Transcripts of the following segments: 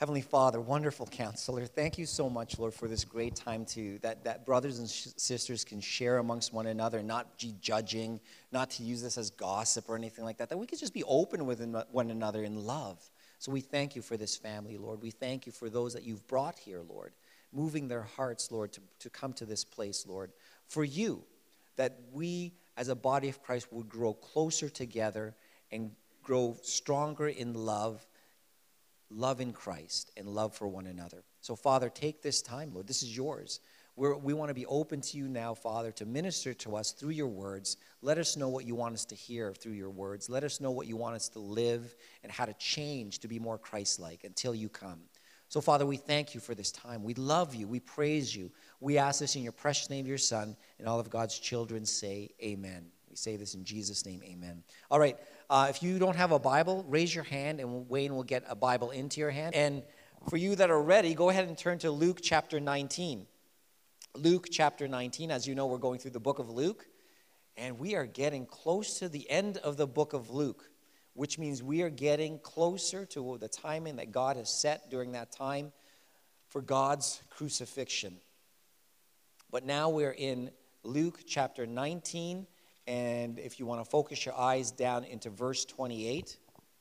Heavenly Father, wonderful counselor, thank you so much, Lord, for this great time that brothers and sisters can share amongst one another, not be judging, not to use this as gossip or anything like that, that we could just be open with one another in love. So we thank you for this family, Lord. We thank you for those that you've brought here, Lord, moving their hearts, Lord, to come to this place, Lord, for you, that we as a body of Christ would grow closer together and grow stronger in love in Christ, and love for one another. So, Father, take this time, Lord. This is yours. We want to be open to you now, Father, to minister to us through your words. Let us know what you want us to hear through your words. Let us know what you want us to live and how to change to be more Christ-like until you come. So, Father, we thank you for this time. We love you. We praise you. We ask this in your precious name of your Son, and all of God's children say amen. We say this in Jesus' name, amen. All right, if you don't have a Bible, raise your hand, and Wayne will get a Bible into your hand. And for you that are ready, go ahead and turn to Luke chapter 19. Luke chapter 19. As you know, we're going through the book of Luke, and we are getting close to the end of the book of Luke, which means we are getting closer to the timing that God has set during that time for God's crucifixion. But now we're in Luke chapter 19, and if you want to focus your eyes down into verse 28.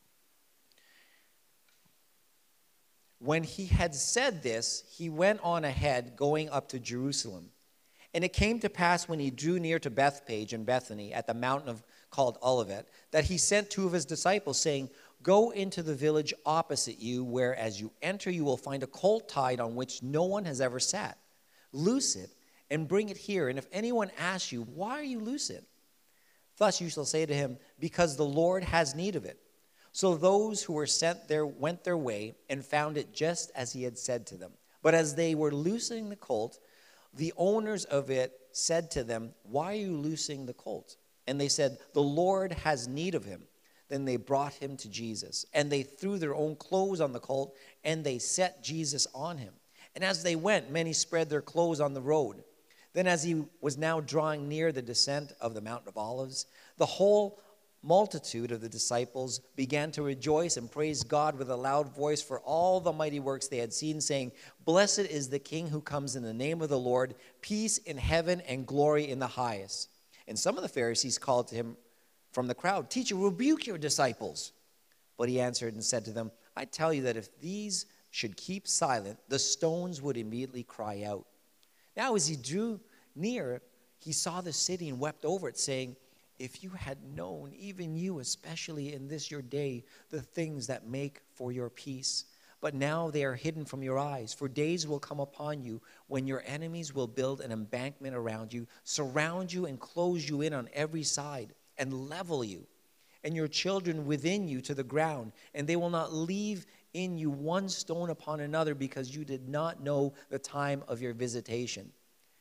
When he had said this, he went on ahead, going up to Jerusalem. And it came to pass when he drew near to Bethphage and Bethany at the mountain called Olivet, that he sent two of his disciples, saying, "Go into the village opposite you, where as you enter you will find a colt tied on which no one has ever sat. Loose it and bring it here. And if anyone asks you, 'Why are you loose it?' Thus you shall say to him, 'Because the Lord has need of it.' So those who were sent there went their way and found it just as he had said to them. But as they were loosing the colt, the owners of it said to them, 'Why are you loosing the colt?' And they said, 'The Lord has need of him.' Then they brought him to Jesus, and they threw their own clothes on the colt, and they set Jesus on him. And as they went, many spread their clothes on the road. Then as he was now drawing near the descent of the Mount of Olives, the whole multitude of the disciples began to rejoice and praise God with a loud voice for all the mighty works they had seen, saying, 'Blessed is the King who comes in the name of the Lord, peace in heaven and glory in the highest.' And some of the Pharisees called to him from the crowd, 'Teacher, rebuke your disciples.' But he answered and said to them, 'I tell you that if these should keep silent, the stones would immediately cry out.' Now as he drew near, he saw the city and wept over it, saying, 'If you had known, even you, especially in this your day, the things that make for your peace. But now they are hidden from your eyes. For days will come upon you when your enemies will build an embankment around you, surround you and close you in on every side, and level you, and your children within you to the ground. And they will not leave in you one stone upon another, because you did not know the time of your visitation.'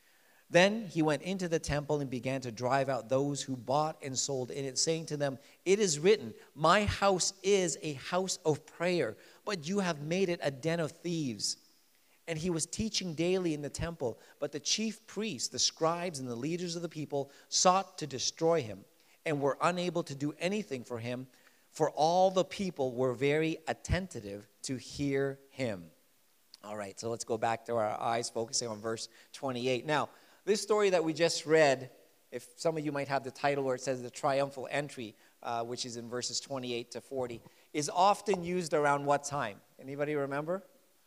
Then he went into the temple and began to drive out those who bought and sold in it, saying to them, 'It is written, my house is a house of prayer, but you have made it a den of thieves.' And he was teaching daily in the temple, but the chief priests, the scribes, and the leaders of the people sought to destroy him, and were unable to do anything for him, for all the people were very attentive to hear him." All right, so let's go back to our eyes, focusing on verse 28. Now, this story that we just read, if some of you might have the title where it says the triumphal entry, which is in verses 28 to 40, is often used around what time? Anybody remember?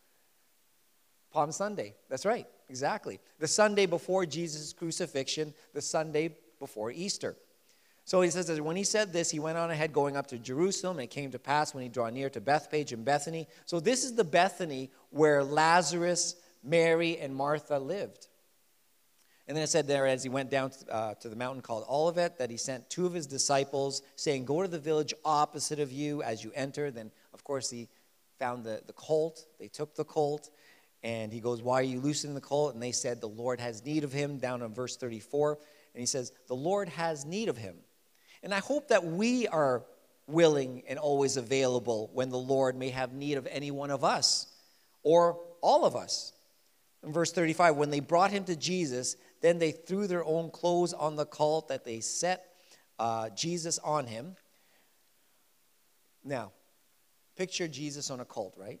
Palm Sunday. That's right, exactly. The Sunday before Jesus' crucifixion, the Sunday before Easter. So he says that when he said this, he went on ahead going up to Jerusalem, and it came to pass when he drew near to Bethphage and Bethany. So this is the Bethany where Lazarus, Mary, and Martha lived. And then it said there, as he went down to the mountain called Olivet, that he sent two of his disciples, saying, "Go to the village opposite of you as you enter." Then, of course, he found the colt. They took the colt, and he goes, "Why are you loosing the colt?" And they said, "The Lord has need of him," down in verse 34. And he says, "The Lord has need of him." And I hope that we are willing and always available when the Lord may have need of any one of us, or all of us. In verse 35, when they brought him to Jesus, then they threw their own clothes on the colt, that they set Jesus on him. Now, picture Jesus on a colt, right?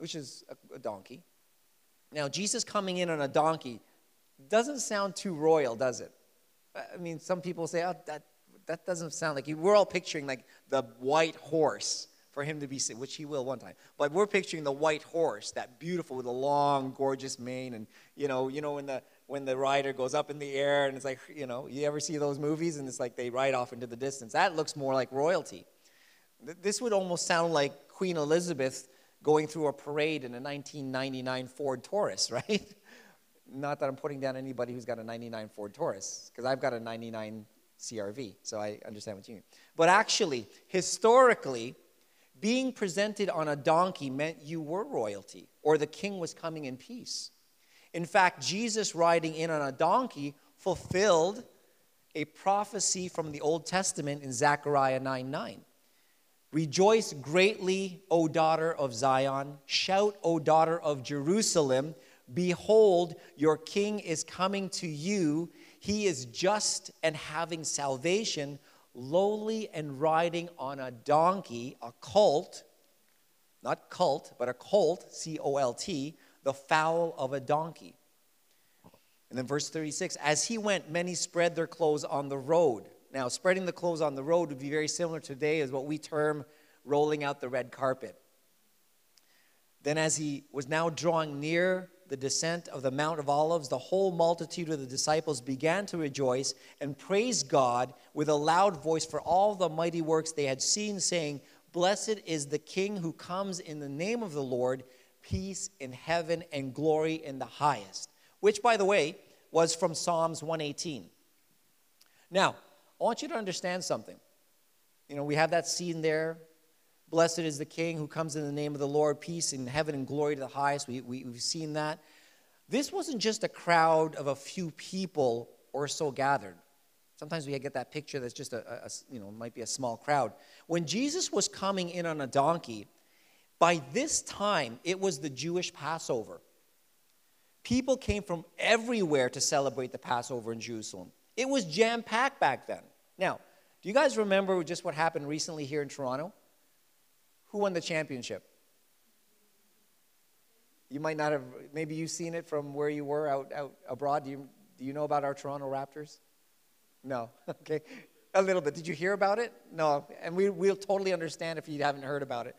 which is a donkey. Now, Jesus coming in on a donkey doesn't sound too royal, does it? I mean, some people say, oh, that doesn't sound like, we're all picturing like the white horse for him to be, which he will one time. But we're picturing the white horse, that beautiful with a long, gorgeous mane. And, when the rider goes up in the air and it's like, you ever see those movies and it's like they ride off into the distance. That looks more like royalty. This would almost sound like Queen Elizabeth going through a parade in a 1999 Ford Taurus, right? Not that I'm putting down anybody who's got a 99 Ford Taurus, because I've got a 99 CRV, so I understand what you mean. But actually, historically, being presented on a donkey meant you were royalty, or the king was coming in peace. In fact, Jesus riding in on a donkey fulfilled a prophecy from the Old Testament in Zechariah 9:9. Rejoice greatly, O daughter of Zion. Shout, O daughter of Jerusalem. Behold, your king is coming to you. He is just and having salvation, lowly and riding on a donkey, a colt, not cult, but a colt, C-O-L-T, the foal of a donkey. And then verse 36, as he went, many spread their clothes on the road. Now, spreading the clothes on the road would be very similar today as what we term rolling out the red carpet. Then as he was now drawing near the descent of the Mount of Olives, the whole multitude of the disciples began to rejoice and praise God with a loud voice for all the mighty works they had seen, saying, Blessed is the King who comes in the name of the Lord, peace in heaven and glory in the highest. Which, by the way, was from Psalms 118. Now, I want you to understand something. We have that scene there. Blessed is the King who comes in the name of the Lord, peace in heaven and glory to the highest. We've seen that. This wasn't just a crowd of a few people or so gathered. Sometimes we get that picture that's just might be a small crowd. When Jesus was coming in on a donkey, by this time, it was the Jewish Passover. People came from everywhere to celebrate the Passover in Jerusalem. It was jam-packed back then. Now, do you guys remember just what happened recently here in Toronto? Who won the championship? You might not have, maybe you've seen it from where you were out abroad. Do you know about our Toronto Raptors? No, okay. A little bit. Did you hear about it? No, and we'll totally understand if you haven't heard about it.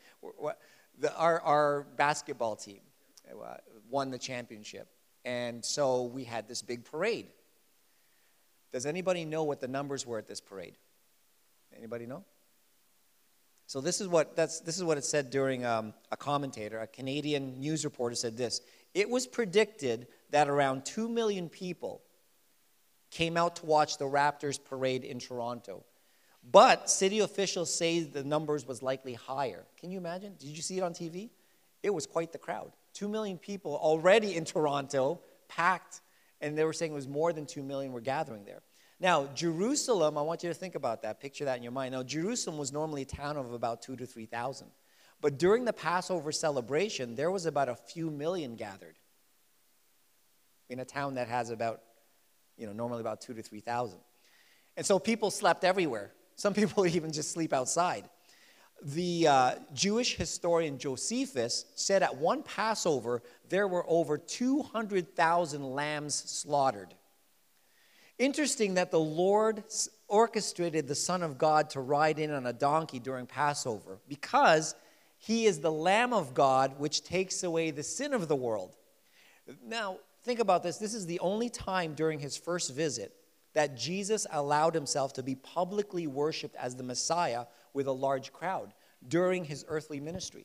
Our basketball team won the championship, and so we had this big parade. Does anybody know what the numbers were at this parade? Anybody know? So this is what it said during a commentator, a Canadian news reporter said this. It was predicted that around 2 million people came out to watch the Raptors parade in Toronto. But city officials say the numbers was likely higher. Can you imagine? Did you see it on TV? It was quite the crowd. 2 million people already in Toronto, packed, and they were saying it was more than 2 million were gathering there. Now, Jerusalem, I want you to think about that. Picture that in your mind. Now, Jerusalem was normally a town of about 2,000 to 3,000. But during the Passover celebration, there was about a few million gathered in a town that has about, normally about 2,000 to 3,000. And so people slept everywhere. Some people even just sleep outside. The Jewish historian Josephus said at one Passover, there were over 200,000 lambs slaughtered. Interesting that the Lord orchestrated the Son of God to ride in on a donkey during Passover because he is the Lamb of God which takes away the sin of the world. Now, think about this. This is the only time during his first visit that Jesus allowed himself to be publicly worshiped as the Messiah with a large crowd during his earthly ministry.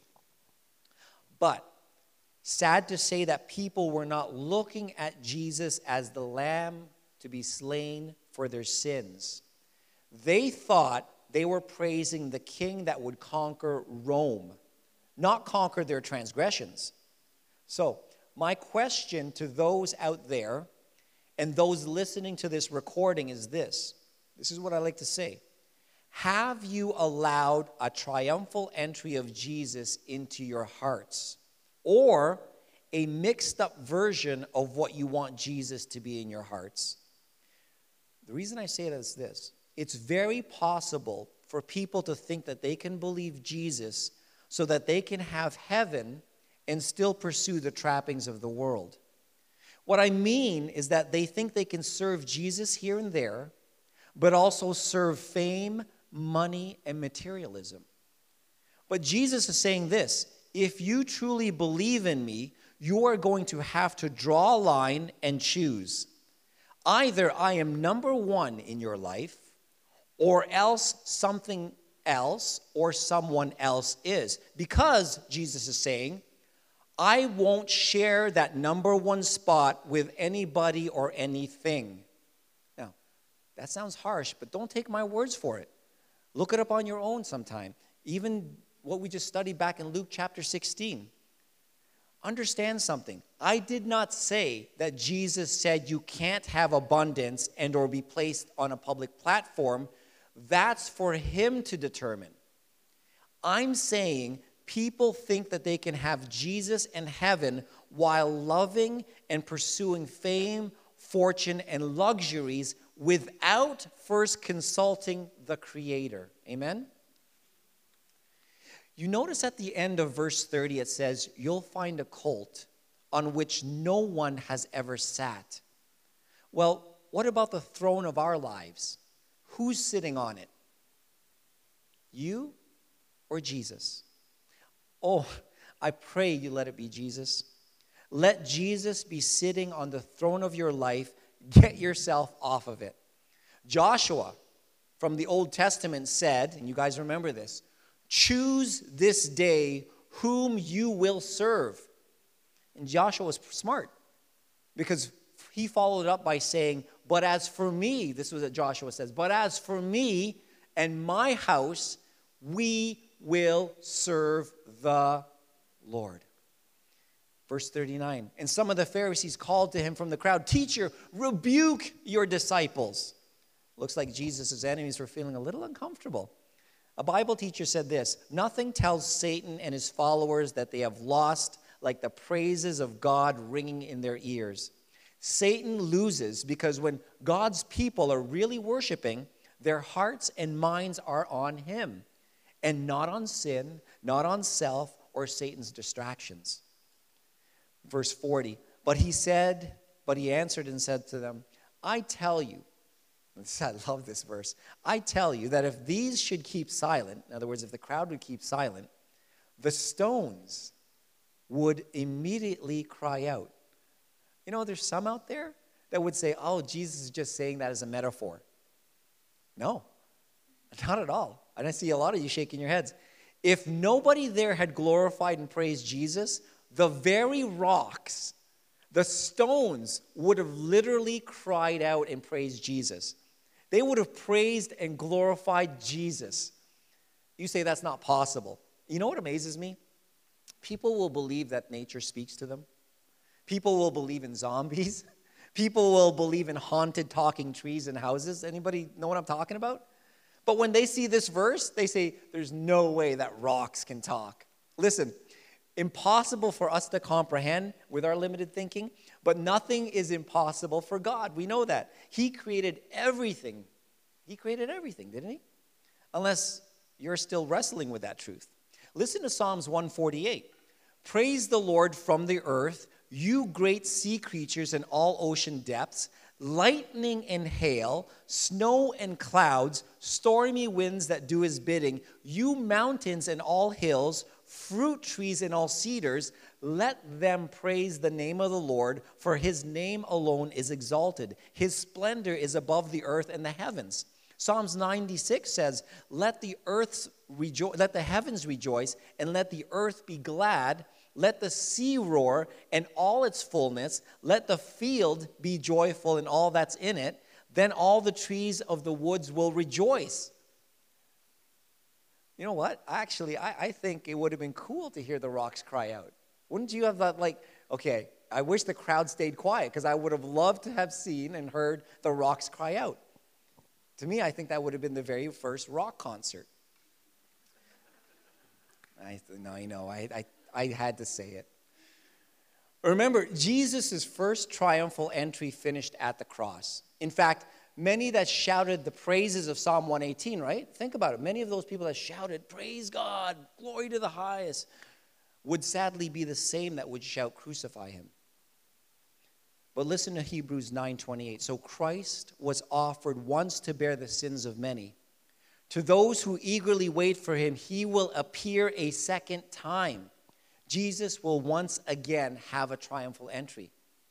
But sad to say that people were not looking at Jesus as the Lamb to be slain for their sins. They thought they were praising the king that would conquer Rome, not conquer their transgressions. So, my question to those out there and those listening to this recording is this. This is what I like to say. Have you allowed a triumphal entry of Jesus into your hearts? Or a mixed up version of what you want Jesus to be in your hearts? The reason I say that is this. It's very possible for people to think that they can believe Jesus so that they can have heaven and still pursue the trappings of the world. What I mean is that they think they can serve Jesus here and there, but also serve fame, money, and materialism. But Jesus is saying this: if you truly believe in me, you are going to have to draw a line and choose. Either I am number one in your life, or else something else or someone else is. Because, Jesus is saying, I won't share that number one spot with anybody or anything. Now, that sounds harsh, but don't take my words for it. Look it up on your own sometime. Even what we just studied back in Luke chapter 16. Understand something. I did not say that Jesus said you can't have abundance and or be placed on a public platform. That's for him to determine. I'm saying people think that they can have Jesus and heaven while loving and pursuing fame, fortune, and luxuries without first consulting the Creator. Amen? You notice at the end of verse 30 it says, you'll find a colt on which no one has ever sat. Well, what about the throne of our lives? Who's sitting on it? You or Jesus? Oh, I pray you let it be Jesus. Let Jesus be sitting on the throne of your life. Get yourself off of it. Joshua from the Old Testament said, and you guys remember this, choose this day whom you will serve. And Joshua was smart because he followed up by saying, but as for me, this was what Joshua says, but as for me and my house, we will serve the Lord. Verse 39, and some of the Pharisees called to him from the crowd, teacher, rebuke your disciples. Looks like Jesus' enemies were feeling a little uncomfortable. A Bible teacher said this: nothing tells Satan and his followers that they have lost like the praises of God ringing in their ears. Satan loses because when God's people are really worshiping, their hearts and minds are on him and not on sin, not on self or Satan's distractions. Verse 40, but he answered and said to them, I tell you, I love this verse. I tell you that if these should keep silent, in other words, if the crowd would keep silent, the stones would immediately cry out. You know, there's some out there that would say, oh, Jesus is just saying that as a metaphor. No, not at all. And I see a lot of you shaking your heads. If nobody there had glorified and praised Jesus, the very rocks, the stones would have literally cried out and praised Jesus. They would have praised and glorified Jesus. You say that's not possible. You know what amazes me? People will believe that nature speaks to them. People will believe in zombies. People will believe in haunted talking trees and houses. Anybody know what I'm talking about? But when they see this verse, they say, there's no way that rocks can talk. Listen, impossible for us to comprehend with our limited thinking, but nothing is impossible for God. We know that. He created everything. He created everything, didn't he? Unless you're still wrestling with that truth. Listen to Psalms 148. Praise the Lord from the earth, you great sea creatures in all ocean depths, lightning and hail, snow and clouds, stormy winds that do his bidding, you mountains and all hills, fruit trees and all cedars, let them praise the name of the Lord, for his name alone is exalted. His splendor is above the earth and the heavens. Psalms 96 says, let the heavens rejoice, and let the earth be glad. Let the sea roar and all its fullness. Let the field be joyful and all that's in it. Then all the trees of the woods will rejoice. You know what? Actually, I think it would have been cool to hear the rocks cry out. Wouldn't you have that, like, okay, I wish the crowd stayed quiet because I would have loved to have seen and heard the rocks cry out. To me, I think that would have been the very first rock concert. I had to say it. Remember, Jesus' first triumphal entry finished at the cross. In fact, many that shouted the praises of Psalm 118, right? Think about it. Many of those people that shouted, praise God, glory to the highest. would sadly be the same that would shout, "Crucify him." But listen to Hebrews 9:28. So Christ was offered once to bear the sins of many. To those who eagerly wait for him, he will appear a second time. Jesus will once again have a triumphal entry.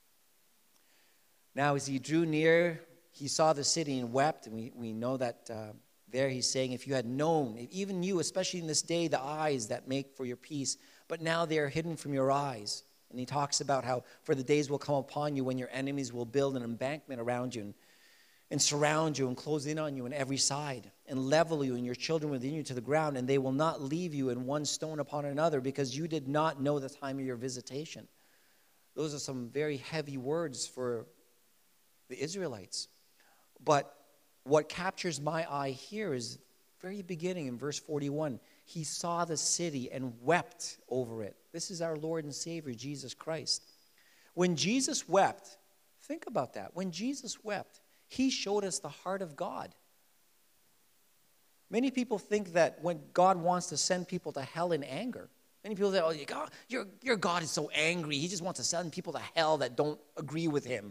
Now, as he drew near, he saw the city and wept. And we know that there he's saying, if you had known, even you, especially in this day, the eyes that make for your peace, but now they are hidden from your eyes. And he talks about how for the days will come upon you when your enemies will build an embankment around you and surround you and close in on you on every side and level you and your children within you to the ground, and they will not leave you in one stone upon another because you did not know the time of your visitation. Those are some very heavy words for the Israelites. But what captures my eye here is very beginning in verse 41. He saw the city and wept over it. This is our Lord and Savior, Jesus Christ. When Jesus wept, think about that. When Jesus wept, he showed us the heart of God. Many people think that when God wants to send people to hell in anger, many people say, "Oh, God, your God is so angry. He just wants to send people to hell that don't agree with him,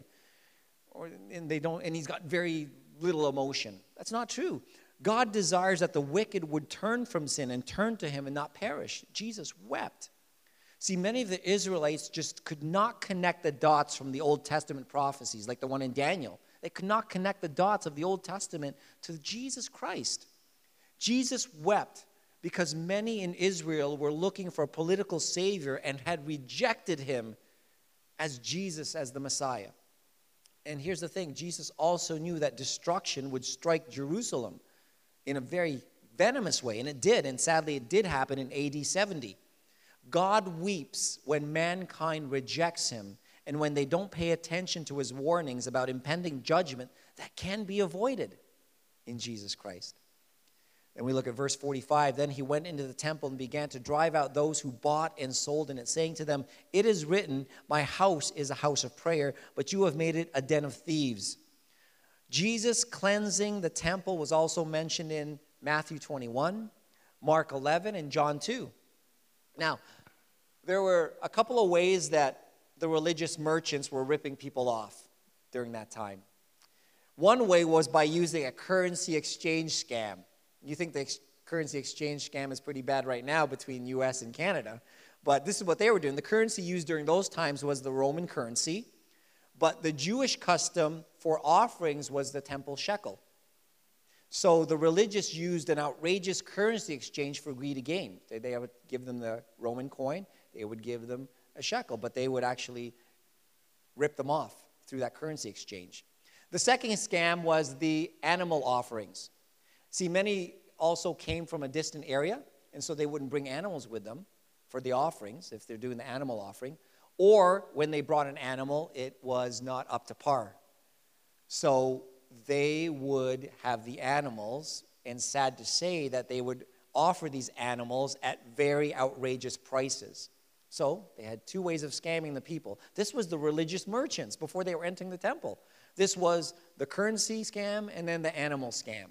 and he's got very little emotion." That's not true. God desires that the wicked would turn from sin and turn to him and not perish. Jesus wept. See, many of the Israelites just could not connect the dots from the Old Testament prophecies, like the one in Daniel. They could not connect the dots of the Old Testament to Jesus Christ. Jesus wept because many in Israel were looking for a political savior and had rejected him as Jesus, as the Messiah. And here's the thing, Jesus also knew that destruction would strike Jerusalem in a very venomous way, and it did, and sadly it did happen in AD 70. God weeps when mankind rejects him and when they don't pay attention to his warnings about impending judgment that can be avoided in Jesus Christ. And we look at verse 45. Then he went into the temple and began to drive out those who bought and sold in it, saying to them, "It is written, my house is a house of prayer, but you have made it a den of thieves." Jesus cleansing the temple was also mentioned in Matthew 21, Mark 11, and John 2. Now, there were a couple of ways that the religious merchants were ripping people off during that time. One way was by using a currency exchange scam. You think the currency exchange scam is pretty bad right now between U.S. and Canada, but this is what they were doing. The currency used during those times was the Roman currency, but the Jewish custom for offerings was the temple shekel. So the religious used an outrageous currency exchange for greedy gain. They would give them the Roman coin, they would give them a shekel, but they would actually rip them off through that currency exchange. The second scam was the animal offerings. See, many also came from a distant area, and so they wouldn't bring animals with them for the offerings if they're doing the animal offering. Or when they brought an animal, it was not up to par. So they would have the animals, and sad to say that they would offer these animals at very outrageous prices. So they had two ways of scamming the people. This was the religious merchants before they were entering the temple. This was the currency scam and then the animal scam.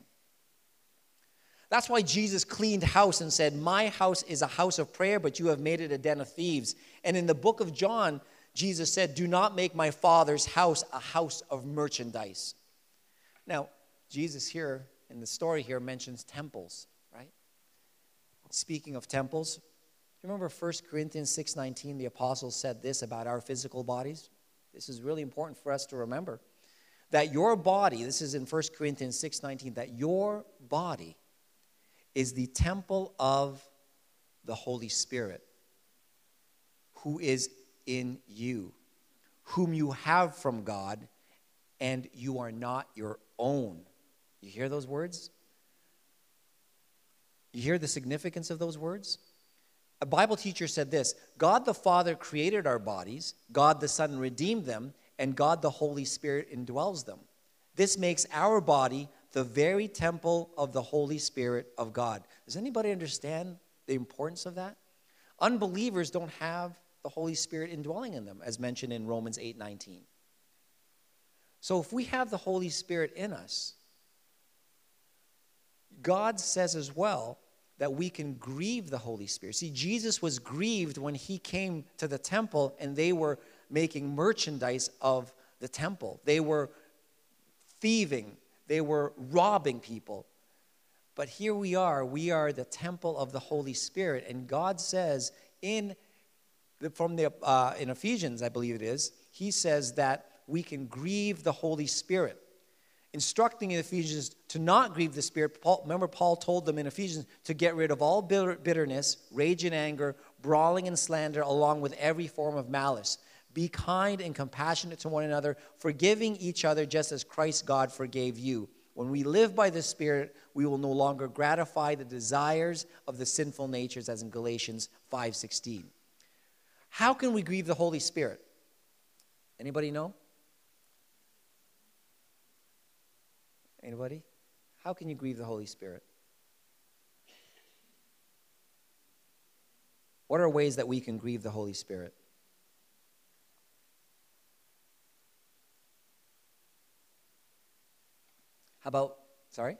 That's why Jesus cleaned house and said, "My house is a house of prayer, but you have made it a den of thieves." And in the book of John, Jesus said, "Do not make my Father's house a house of merchandise." Now, Jesus here, in the story here, mentions temples, right? Speaking of temples, you remember 1 Corinthians 6:19, the apostle said this about our physical bodies? This is really important for us to remember. That your body, this is in 1 Corinthians 6:19, that your body is the temple of the Holy Spirit, who is in you, whom you have from God, and you are not your own. You hear those words? You hear the significance of those words? A Bible teacher said this: God the Father created our bodies, God the Son redeemed them, and God the Holy Spirit indwells them. This makes our body the very temple of the Holy Spirit of God. Does anybody understand the importance of that? Unbelievers don't have the Holy Spirit indwelling in them, as mentioned in Romans 8:19. So if we have the Holy Spirit in us, God says as well that we can grieve the Holy Spirit. See, Jesus was grieved when he came to the temple and they were making merchandise of the temple. They were thieving. They were robbing people. But here we are the temple of the Holy Spirit. And God says in Ephesians, I believe it is, he says that we can grieve the Holy Spirit. Instructing in Ephesians to not grieve the Spirit. Paul told them in Ephesians to get rid of all bitterness, rage and anger, brawling and slander, along with every form of malice. Be kind and compassionate to one another, forgiving each other just as Christ God forgave you. When we live by the Spirit, we will no longer gratify the desires of the sinful natures, as in Galatians 5:16. How can we grieve the Holy Spirit? Anybody know? Anybody? How can you grieve the Holy Spirit? What are ways that we can grieve the Holy Spirit? How about, sorry?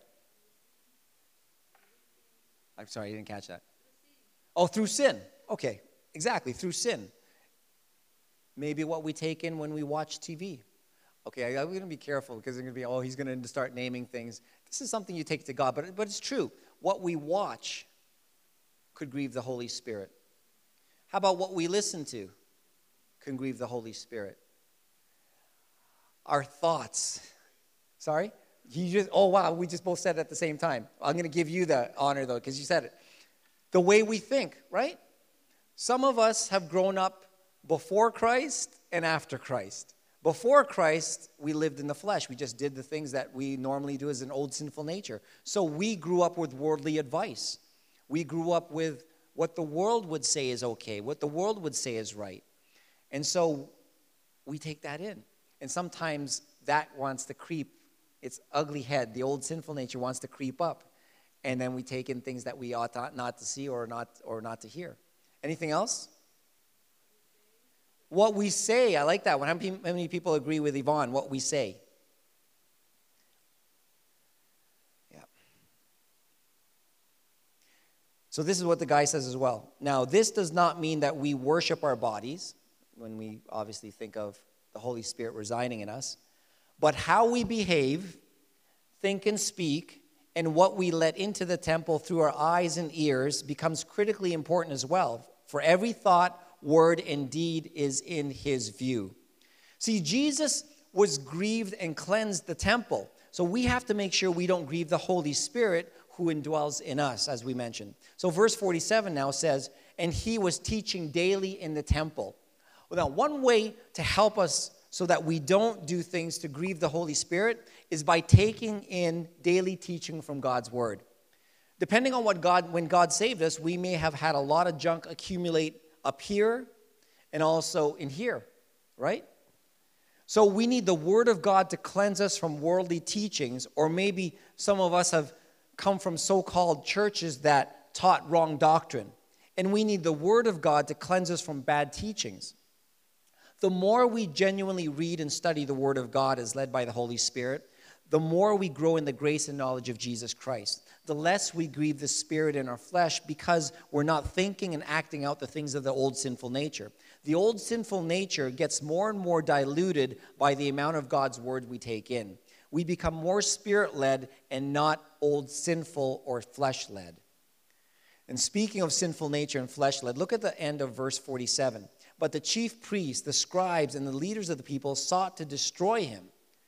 I'm sorry, I didn't catch that. Oh, through sin. Okay, exactly, through sin. Maybe what we take in when we watch TV. Okay, I'm going to be careful because they're going to be, he's going to start naming things. This is something you take to God, but it's true. What we watch could grieve the Holy Spirit. How about what we listen to can grieve the Holy Spirit? Our thoughts. Sorry? We just both said it at the same time. I'm going to give you the honor, though, because you said it. The way we think, right? Some of us have grown up before Christ and after Christ. Before Christ, we lived in the flesh. We just did the things that we normally do as an old sinful nature. So we grew up with worldly advice. We grew up with what the world would say is okay, what the world would say is right. And so we take that in. And sometimes that wants to creep its ugly head. The old sinful nature wants to creep up. And then we take in things that we ought not to see or not to hear. Anything else? What we say, I like that one. How many people agree with Yvonne? What we say. Yeah. So this is what the guy says as well. Now, this does not mean that we worship our bodies, when we obviously think of the Holy Spirit residing in us, but how we behave, think and speak, and what we let into the temple through our eyes and ears becomes critically important as well. For every thought, word, and deed is in his view. See, Jesus was grieved and cleansed the temple. So we have to make sure we don't grieve the Holy Spirit who indwells in us, as we mentioned. So verse 47 now says, and he was teaching daily in the temple. Well, now, one way to help us so that we don't do things to grieve the Holy Spirit is by taking in daily teaching from God's word. Depending on when God saved us, we may have had a lot of junk accumulate up here and also in here, right? So we need the Word of God to cleanse us from worldly teachings, or maybe some of us have come from so-called churches that taught wrong doctrine. And we need the Word of God to cleanse us from bad teachings. The more we genuinely read and study the Word of God as led by the Holy Spirit, the more we grow in the grace and knowledge of Jesus Christ. The less we grieve the Spirit in our flesh because we're not thinking and acting out the things of the old sinful nature. The old sinful nature gets more and more diluted by the amount of God's word we take in. We become more Spirit-led and not old sinful or flesh-led. And speaking of sinful nature and flesh-led, look at the end of verse 47. But the chief priests, the scribes, and the leaders of the people sought to destroy him.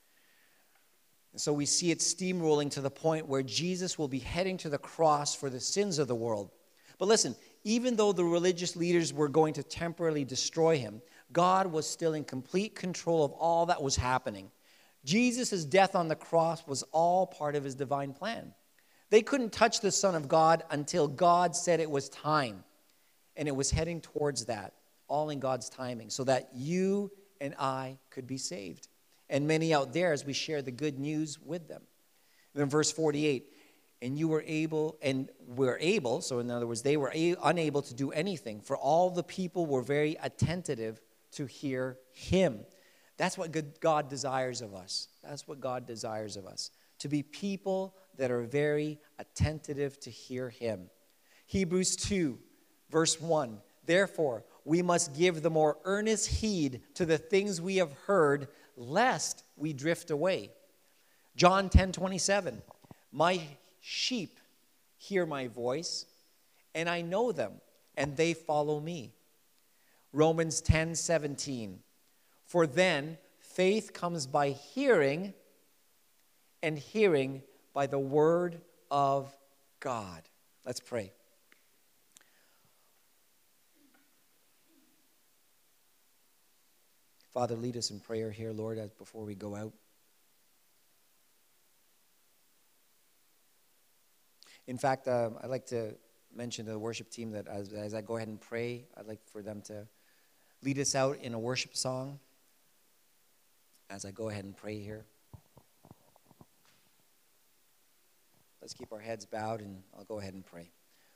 So we see it steamrolling to the point where Jesus will be heading to the cross for the sins of the world. But listen, even though the religious leaders were going to temporarily destroy him, God was still in complete control of all that was happening. Jesus' death on the cross was all part of his divine plan. They couldn't touch the Son of God until God said it was time. And it was heading towards that, all in God's timing, so that you and I could be saved. And many out there as we share the good news with them. And then verse 48, and you were able, so in other words, they were unable to do anything, for all the people were very attentive to hear him. That's what God desires of us. That's what God desires of us, to be people that are very attentive to hear him. Hebrews 2, verse 1. Therefore, we must give the more earnest heed to the things we have heard, lest we drift away. John 10:27. My sheep hear my voice, and I know them, and they follow me. Romans 10:17. For then faith comes by hearing, and hearing by the word of God. Let's pray. Father, lead us in prayer here, Lord, as before we go out. In fact, I'd like to mention to the worship team that as I go ahead and pray, I'd like for them to lead us out in a worship song as I go ahead and pray here. Let's keep our heads bowed, and I'll go ahead and pray.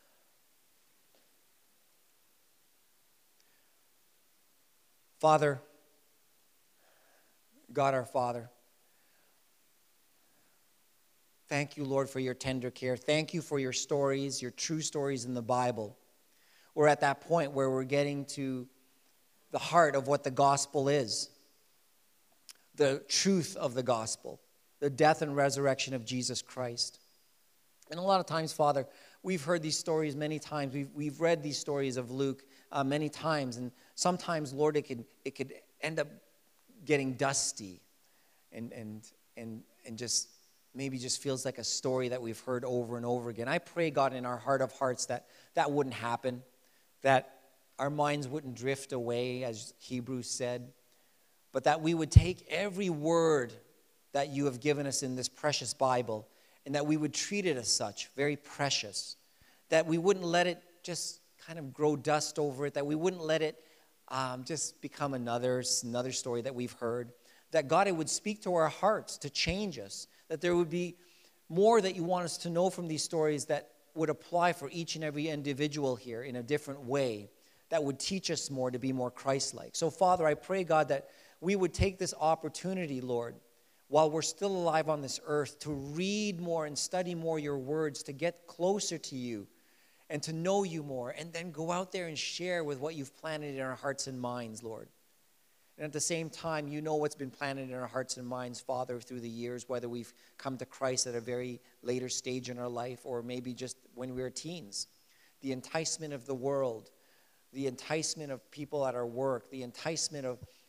Father, God our Father, thank you, Lord, for your tender care. Thank you for your stories, your true stories in the Bible. We're at that point where we're getting to the heart of what the gospel is, the truth of the gospel, the death and resurrection of Jesus Christ. And a lot of times, Father, we've heard these stories many times. We've read these stories of Luke many times, and sometimes, Lord, it could end up getting dusty and just maybe just feels like a story that we've heard over and over again. I pray, God, in our heart of hearts that wouldn't happen, that our minds wouldn't drift away, as Hebrews said, but that we would take every word that you have given us in this precious Bible and that we would treat it as such, very precious, that we wouldn't let it just kind of grow dust over it, that we wouldn't let it just become another story that we've heard, that God, it would speak to our hearts to change us, that there would be more that you want us to know from these stories that would apply for each and every individual here in a different way, that would teach us more to be more Christ-like. So, Father, I pray, God, that we would take this opportunity, Lord, while we're still alive on this earth, to read more and study more your words, to get closer to you, and to know you more, and then go out there and share with what you've planted in our hearts and minds, Lord. And at the same time, you know what's been planted in our hearts and minds, Father, through the years, whether we've come to Christ at a very later stage in our life or maybe just when we were teens. The enticement of the world, the enticement of people at our work, the enticement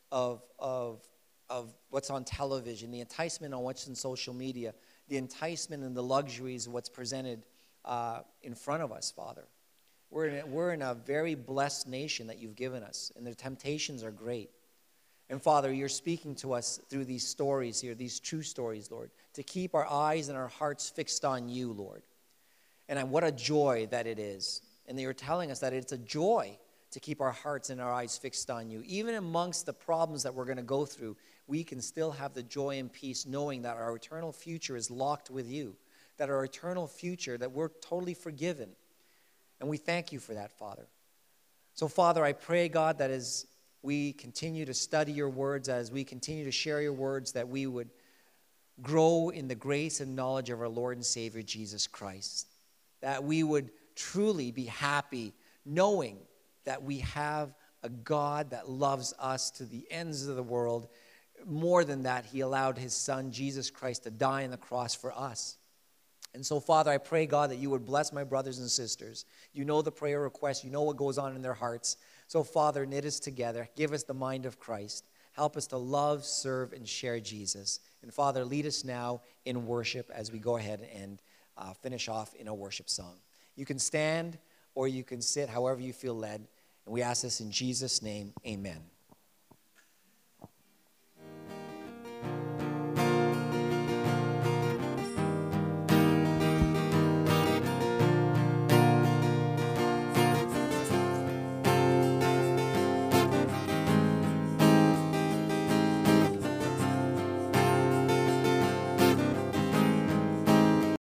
of what's on television, the enticement on what's in social media, the enticement and the luxuries of what's presented in front of us, Father. We're in a very blessed nation that you've given us, and the temptations are great. And Father, you're speaking to us through these stories here, these true stories, Lord, to keep our eyes and our hearts fixed on you, Lord. And what a joy that it is. And you're telling us that it's a joy to keep our hearts and our eyes fixed on you. Even amongst the problems that we're going to go through, we can still have the joy and peace knowing that our eternal future is locked with you, that our eternal future, that we're totally forgiven. And we thank you for that, Father. So, Father, I pray, God, that as we continue to study your words, as we continue to share your words, that we would grow in the grace and knowledge of our Lord and Savior, Jesus Christ. That we would truly be happy knowing that we have a God that loves us to the ends of the world. More than that, he allowed his Son, Jesus Christ, to die on the cross for us. And so, Father, I pray, God, that you would bless my brothers and sisters. You know the prayer requests. You know what goes on in their hearts. So, Father, knit us together. Give us the mind of Christ. Help us to love, serve, and share Jesus. And, Father, lead us now in worship as we go ahead and finish off in a worship song. You can stand or you can sit, however you feel led. And we ask this in Jesus' name, amen.